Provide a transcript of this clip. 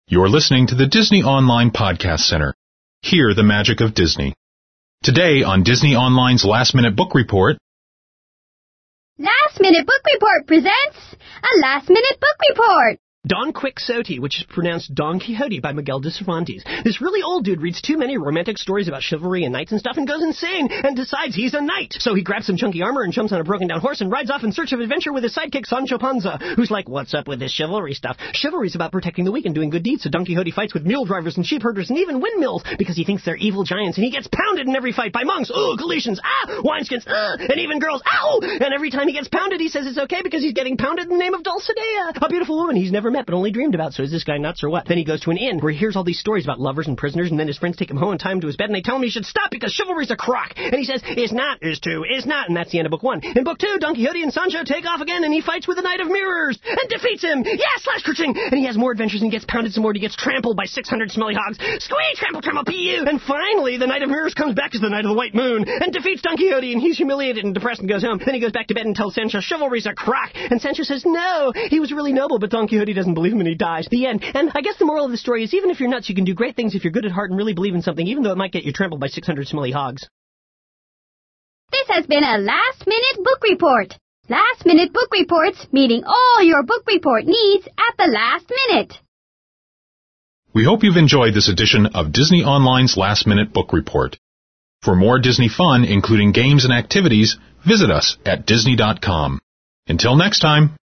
You're listening to the Disney Online Podcast Center. Hear the magic of Disney. Today on Disney Online's Last Minute Book Report. Last Minute Book Report presents a Last Minute Book Report. Don Quixote, which is pronounced Don Quixote by Miguel de Cervantes. This really old dude reads too many romantic stories about chivalry and knights and stuff and goes insane and decides he's a knight. So he grabs some chunky armor and jumps on a broken down horse and rides off in search of adventure with his sidekick Sancho Panza, who's like, what's up with this chivalry stuff? Chivalry's about protecting the weak and doing good deeds, so Don Quixote fights with mule drivers and sheep herders and even windmills because he thinks they're evil giants, and he gets pounded in every fight by monks, Galatians, wineskins, and even girls, ow! And every time he gets pounded, he says it's okay because he's getting pounded in the name of Dulcinea, a beautiful woman he's never met but only dreamed about. So is this guy nuts or what? Then he goes to an inn where he hears all these stories about lovers and prisoners, and then his friends take him home and tie him to his bed, and they tell him he should stop because chivalry's a crock. And he says, is not, is to, is not, and that's the end of book 1. In book 2, Don Quixote and Sancho take off again, and he fights with the Knight of Mirrors and defeats him. Yes, slash kerching! And he has more adventures and gets pounded some more, and he gets trampled by 600 smelly hogs. Squee, trample, trample, P.U. And finally, the Knight of Mirrors comes back as the Knight of the White Moon and defeats Don Quixote, and he's humiliated and depressed and goes home. Then he goes back to bed and tells Sancho chivalry's a crock, and Sancho says no, he was really noble, but Don Quixote doesn't believe him and he dies. The end. And I guess the moral of the story is even if you're nuts, you can do great things if you're good at heart and really believe in something, even though it might get you trampled by 600 smelly hogs. This has been a Last Minute Book Report. Last Minute Book Reports, meeting all your book report needs at the last minute. We hope you've enjoyed this edition of Disney Online's Last Minute Book Report. For more Disney fun, including games and activities, visit us at Disney.com. Until next time.